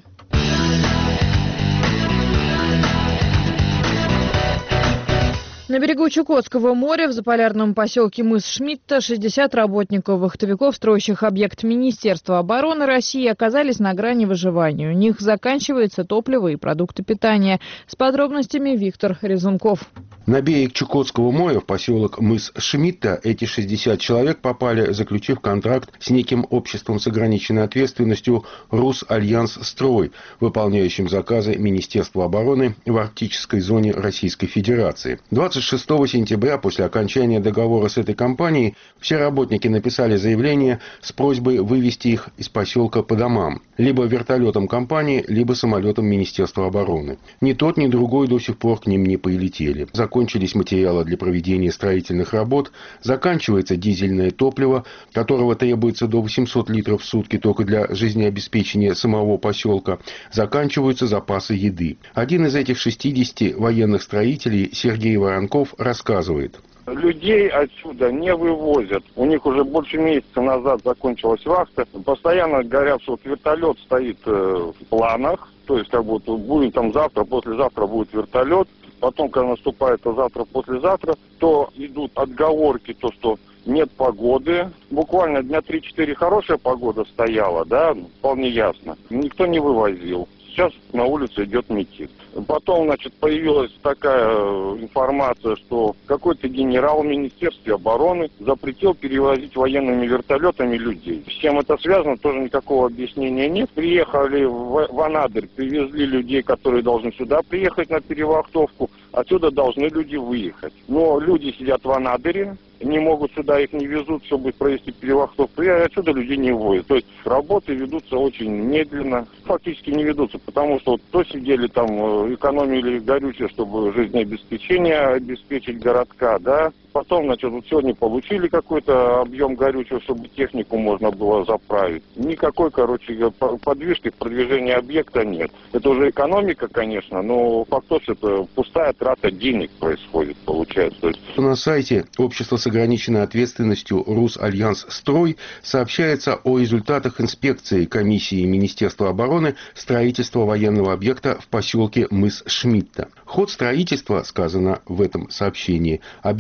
На берегу Чукотского моря в заполярном поселке мыс Шмидта шестьдесят работников-вахтовиков, строящих объект Министерства обороны России, оказались на грани выживания. У них заканчивается топливо и продукты питания. С подробностями Виктор Резунков. На берег Чукотского моря в поселок мыс Шмидта эти шестьдесят человек попали, заключив контракт с неким обществом с ограниченной ответственностью «Русальянс-Строй», выполняющим заказы Министерства обороны в арктической зоне Российской Федерации. двадцать шестого сентября, после окончания договора с этой компанией, все работники написали заявление с просьбой вывести их из поселка по домам, либо вертолетом компании, либо самолетом Министерства обороны. Ни тот, ни другой до сих пор к ним не прилетели. Закончились материалы для проведения строительных работ, заканчивается дизельное топливо, которого требуется до восьмисот литров в сутки только для жизнеобеспечения самого поселка, заканчиваются запасы еды. Один из этих шестидесяти военных строителей, Сергей Воронков, рассказывает. Людей отсюда не вывозят. У них уже больше месяца назад закончилась вахта. Постоянно говорят, что вот вертолет стоит в планах. То есть, как будто будет там завтра, послезавтра будет вертолет. Потом, когда наступает то завтра, послезавтра, то идут отговорки, то, что нет погоды. Буквально дня три-четыре хорошая погода стояла, да, вполне ясно. Никто не вывозил. Сейчас на улице идет митинг. Потом, значит, появилась такая информация, что какой-то генерал в Министерстве обороны запретил перевозить военными вертолетами людей. С чем это связано, тоже никакого объяснения нет. Приехали в Анадырь, привезли людей, которые должны сюда приехать на перевахтовку. Отсюда должны люди выехать. Но люди сидят в Анадыре, не могут сюда, их не везут, чтобы провести перевахтовку, и отсюда людей не вводят. То есть работы ведутся очень медленно, фактически не ведутся, потому что вот то сидели там, экономили горючее, чтобы жизнеобеспечение обеспечить городка, да. Потом, значит, вот сегодня получили какой-то объем горючего, чтобы технику можно было заправить. Никакой, короче, подвижки, продвижения объекта нет. Это уже экономика, конечно, но факт то, что это пустая трата денег происходит, получается. На сайте общества с ограниченной ответственностью «Русальянс-Строй» сообщается о результатах инспекции комиссии Министерства обороны строительства военного объекта в поселке мыс Шмидта. Ход строительства, сказано в этом сообщении, объектов обороны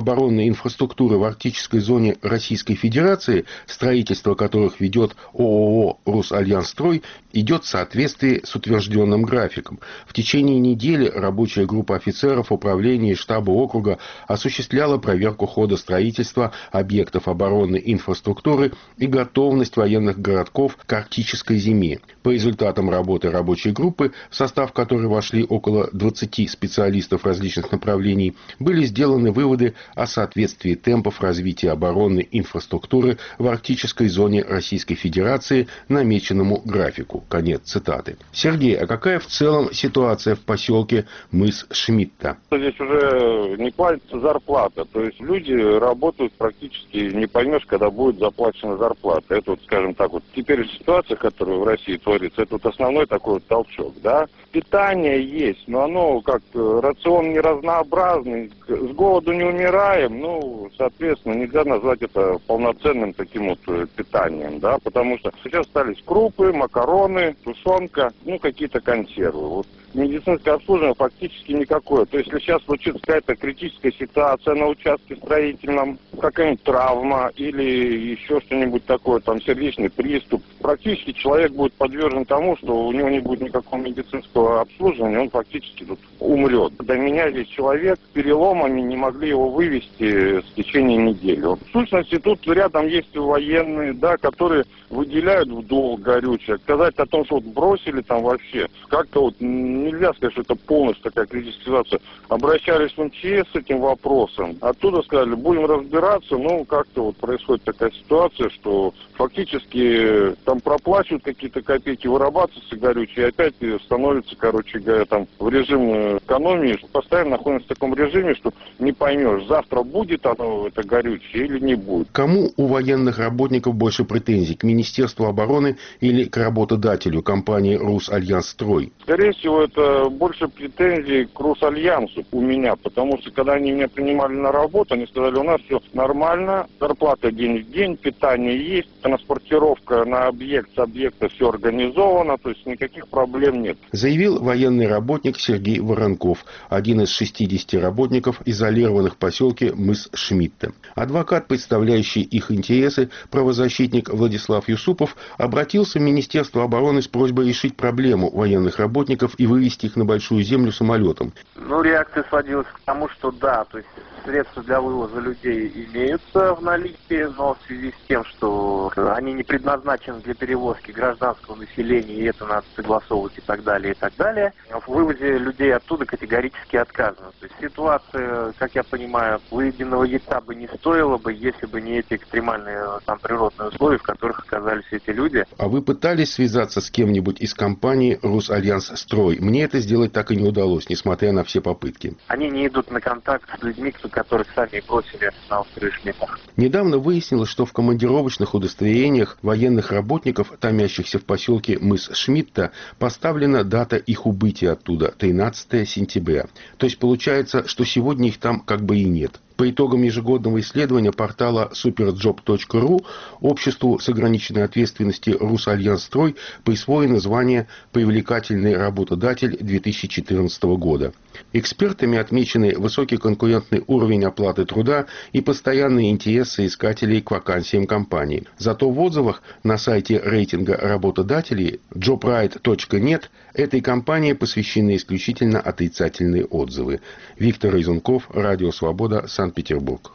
оборонной инфраструктуры в арктической зоне Российской Федерации, строительство которых ведет ООО «Русальянстрой», идет в соответствии с утвержденным графиком. В течение недели рабочая группа офицеров управления и штаба округа осуществляла проверку хода строительства объектов оборонной инфраструктуры и готовность военных городков к арктической зиме. По результатам работы рабочей группы, в состав которой вошли около двадцати специалистов различных направлений, были сделаны выводы о соответствии темпов развития оборонной инфраструктуры в арктической зоне Российской Федерации намеченному графику. Конец цитаты. Сергей, а какая в целом ситуация в поселке мыс Шмидта? Здесь уже не платится зарплата, то есть люди работают практически, не поймешь, когда будет заплачена зарплата. Это вот, скажем так, вот теперь ситуация, которая в России творится, это вот основной такой вот толчок, да. Питание есть, но оно как рацион не разнообразный, с голоду не умираем, ну, соответственно, нельзя назвать это полноценным таким вот питанием, да, потому что сейчас остались крупы, макароны, тушенка, ну, какие-то консервы. Вот медицинское обслуживание фактически никакое. То есть, если сейчас случится какая-то критическая ситуация на участке строительном, какая-нибудь травма или еще что-нибудь такое, там, сердечный приступ, практически человек будет подвержен тому, что у него не будет никакого медицинского обслуживания, он фактически тут умрет. До меня здесь человек с переломами, не могли его вывести в течение недели. Вот, в сущности, тут рядом есть военные, да, которые выделяют в долг горючее. Сказать о том, что вот бросили там вообще, как-то вот нельзя сказать, что это полностью такая критическая ситуация. Обращались в эм че эс с этим вопросом. Оттуда сказали, будем разбираться, но как-то вот происходит такая ситуация, что фактически там проплачивают какие-то копейки, вырабатывается горючее, и опять становится, короче говоря, там в режим экономии, постоянно находимся в таком режиме, что не поймешь, завтра будет оно, это горючее, или не будет. Кому у военных работников больше претензий? К Министерству обороны или к работодателю компании «Русальянстрой»? Скорее всего, это больше претензий к Русальянсу у меня, потому что когда они меня принимали на работу, они сказали, у нас все нормально, зарплата день в день, питание есть, транспортировка на объект, с объекта все организовано, то есть никаких проблем нет. Заявил военный работник Сергей Воронков, один из шестидесяти работников, изолированных в поселке мыс Шмидта. Адвокат, представляющий их интересы, правозащитник Владислав Юсупов, обратился в Министерство обороны с просьбой решить проблему военных работников и вывести их на большую землю самолетом. Ну, реакция сводилась к тому, что да, то есть средства для вывоза людей имеются в наличии, но в связи с тем, что они не предназначены для перевозки гражданского населения, и это надо согласовывать и так далее, и так далее, в вывозе людей оттуда категорически отказано. То есть ситуация, как я понимаю, выеденного яйца бы не стоило бы, если бы не эти экстремальные там природные условия, в которых оказались эти люди. А вы пытались связаться с кем-нибудь из компании «Русальянстрой»? Мне это сделать так и не удалось, несмотря на все попытки. Они не идут на контакт с людьми, которых сами бросили на острове Шмидта. Недавно выяснилось, что в командировочных удостоверениях военных работников, томящихся в поселке мыс Шмидта, поставлена дата их убытия оттуда – тринадцатое сентября. То есть получается, что сегодня их там как бы и нет. По итогам ежегодного исследования портала суперджоп точка ру обществу с ограниченной ответственностью «Русальянстрой» присвоено звание «Привлекательный работодатель» две тысячи четырнадцатого года. Экспертами отмечены высокий конкурентный уровень оплаты труда и постоянный интерес соискателей к вакансиям компании. Зато в отзывах на сайте рейтинга работодателей джоб райт точка нет этой компании посвящены исключительно отрицательные отзывы. Виктор Изунков, Радио Свобода, Санкт-Петербург.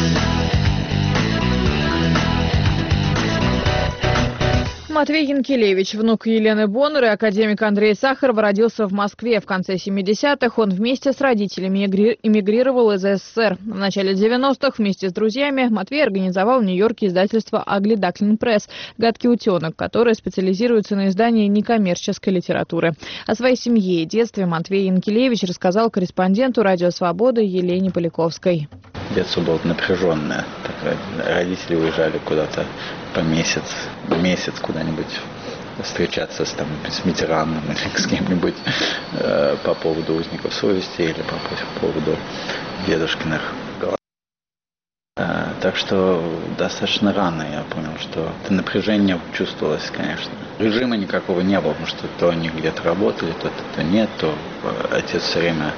Матвей Янкелевич, внук Елены Боннер и академик Андрей Сахаров, родился в Москве в конце семидесятых. Он вместе с родителями эмигрировал из эс эс эс эр. В начале девяностых вместе с друзьями Матвей организовал в Нью-Йорке издательство «Агли Даклин Пресс» «Гадкий утенок», которое специализируется на издании некоммерческой литературы. О своей семье и детстве Матвей Янкелевич рассказал корреспонденту «Радио Свободы» Елене Поляковской. Детство было напряженное. Родители уезжали куда-то по месяц, месяц куда-нибудь встречаться с, там, с ветераном или с кем-нибудь э, по поводу узников совести или по, по поводу дедушкиных голов. Э, Так что достаточно рано я понял, что это напряжение чувствовалось, конечно. Режима никакого не было, потому что то они где-то работали, то, то, то нет, то отец все время,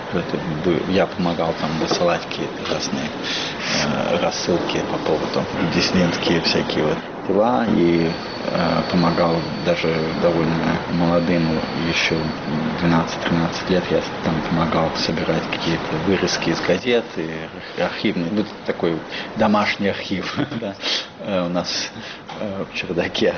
я помогал там высылать какие-то разные э, рассылки по поводу диссидентские всякие вот дела, и э, помогал даже довольно молодым, еще двенадцать-тринадцать лет я там помогал собирать какие-то вырезки из газет, и архивный, вот такой домашний архив да, у нас э, в чердаке.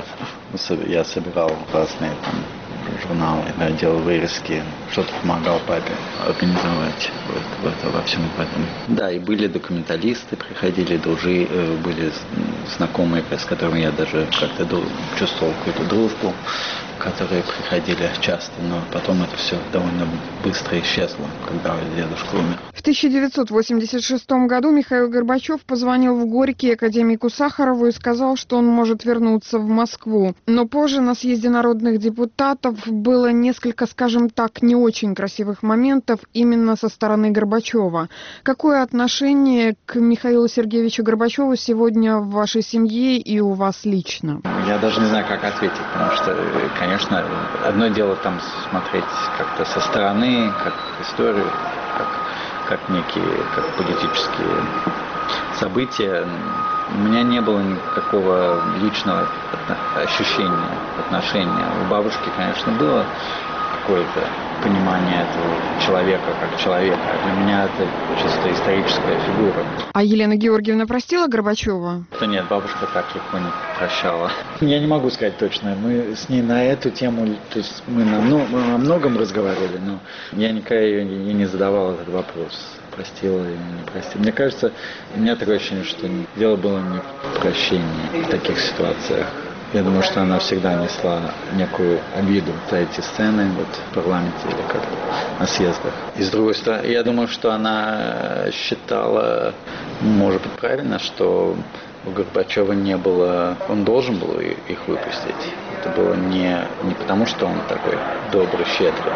Я собирал разные там журналы, да, делал вырезки, что-то помогал папе организовать вот, вот, во всем этом. Да, и были документалисты, приходили, дружи, были знакомые, с которыми я даже как-то чувствовал какую-то дружбу, которые приходили часто, но потом это все довольно быстро исчезло, когда дедушка умер. В тысяча девятьсот восемьдесят шестом году Михаил Горбачев позвонил в Горький академику Сахарову и сказал, что он может вернуться в Москву. Но позже на съезде народных депутатов было несколько, скажем так, не очень красивых моментов именно со стороны Горбачева. Какое отношение к Михаилу Сергеевичу Горбачеву сегодня в вашей семье и у вас лично? Я даже не знаю, как ответить, потому что, конечно, одно дело там смотреть как-то со стороны, как историю, как, как некие, как политические события. У меня не было никакого личного ощущения, отношения. У бабушки, конечно, было какое-то понимание этого человека как человека. А для меня это чисто историческая фигура. А Елена Георгиевна простила Горбачева? Да нет, бабушка так легко не прощала. Я не могу сказать точно. Мы с ней на эту тему, то есть мы, на, ну, мы о многом разговаривали, но я никогда ей не задавал этот вопрос. Простила или не простила. Мне кажется, у меня такое ощущение, что дело было не в прощении в таких ситуациях. Я думаю, что она всегда несла некую обиду за эти сцены вот, в парламенте или как на съездах. И с другой стороны, я думаю, что она считала, может быть, правильно, что у Горбачева не было, он должен был их выпустить. Это было не, не потому, что он такой добрый, щедрый,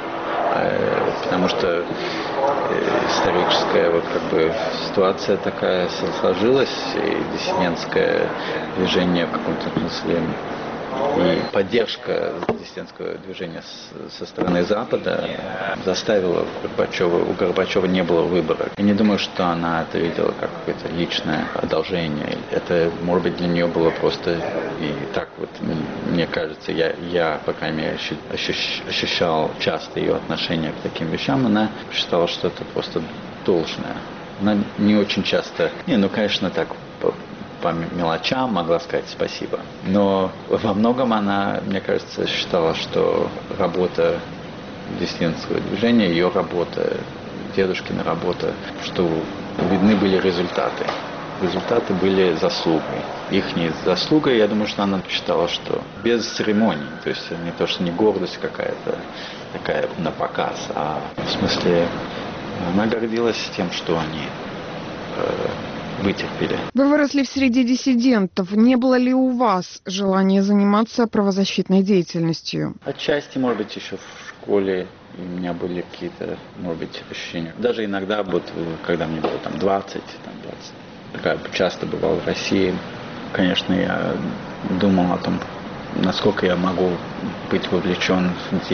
а потому что историческая вот как бы ситуация такая сложилась, и диссидентское движение в каком-то смысле и поддержка диссидентского движения со стороны Запада заставила Горбачева, у Горбачева не было выбора. Я не думаю, что она это видела как какое-то личное одолжение. Это, может быть, для нее было просто и так вот, мне кажется, я, я по крайней мере, ощущ, ощущал часто ее отношение к таким вещам. Она считала, что это просто должное. Она не очень часто, не, ну, конечно, так по мелочам могла сказать спасибо. Но во многом она, мне кажется, считала, что работа диссидентского движения, ее работа, дедушкина работа, что видны были результаты. Результаты были заслугой. Их заслугой, я думаю, что она считала, что без церемоний, то есть не то, что не гордость какая-то такая на показ, а в смысле она гордилась тем, что они э, вытерпели. Вы выросли в среде диссидентов. Не было ли у вас желания заниматься правозащитной деятельностью? Отчасти, может быть, еще в школе у меня были какие-то, может быть, ощущения. Даже иногда, вот, когда мне было там двадцать, там, двадцать, как часто бывал в России, конечно, я думал о том, насколько я могу быть вовлечен в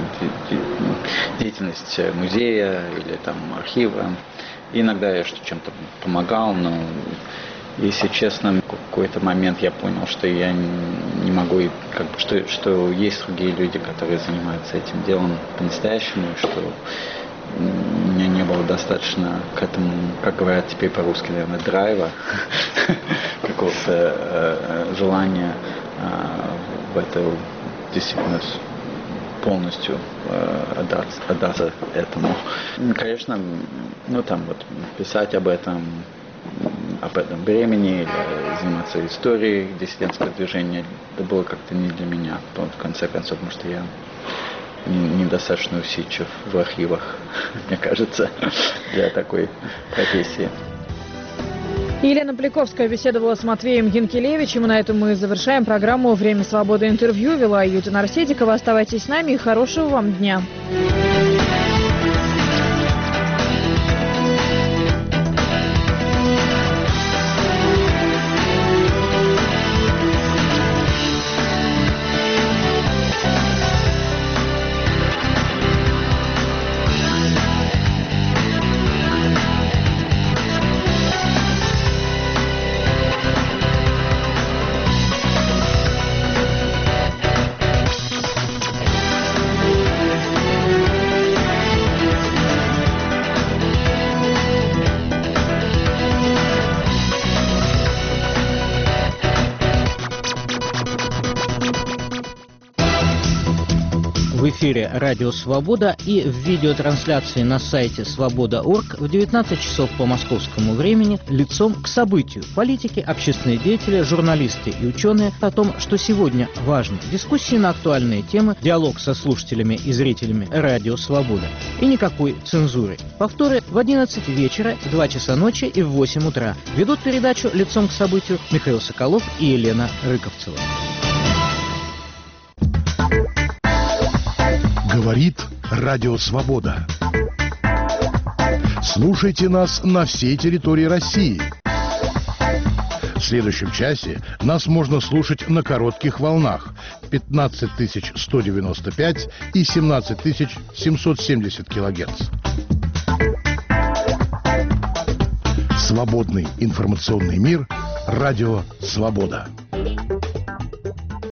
деятельность музея или там архива. Иногда я чем-то помогал, но, если честно, в какой-то момент я понял, что я не могу, как бы, что, что есть другие люди, которые занимаются этим делом по-настоящему, и что у меня не было достаточно к этому, как говорят теперь по-русски, наверное, драйва, какого-то желания в это действительно полностью э, отдаться, отдаться этому. Конечно, ну там вот писать об этом, об этом времени, или заниматься историей диссидентского движения, это было как-то не для меня, в конце концов, потому что я недостаточно усидчив в архивах, мне кажется, для такой профессии. Елена Поляковская беседовала с Матвеем Янкелевичем. И на этом мы завершаем программу «Время свободы. Интервью». Вела ее Динара Седикова. Оставайтесь с нами и хорошего вам дня. в эфире «Радио Свобода» и в видеотрансляции на сайте свобода точка орг в девятнадцать часов по московскому времени лицом к событию. Политики, общественные деятели, журналисты и ученые о том, что сегодня важно. Дискуссии на актуальные темы, диалог со слушателями и зрителями «Радио Свобода». И никакой цензуры. Повторы в одиннадцать вечера, в два часа ночи и в восемь утра. Ведут передачу «Лицом к событию» Михаил Соколов и Елена Рыковцева. Говорит Радио Свобода. Слушайте нас на всей территории России. В следующем часе нас можно слушать на коротких волнах пятнадцать тысяч сто девяносто пять и семнадцать тысяч семьсот семьдесят килогерц. Свободный информационный мир. Радио Свобода.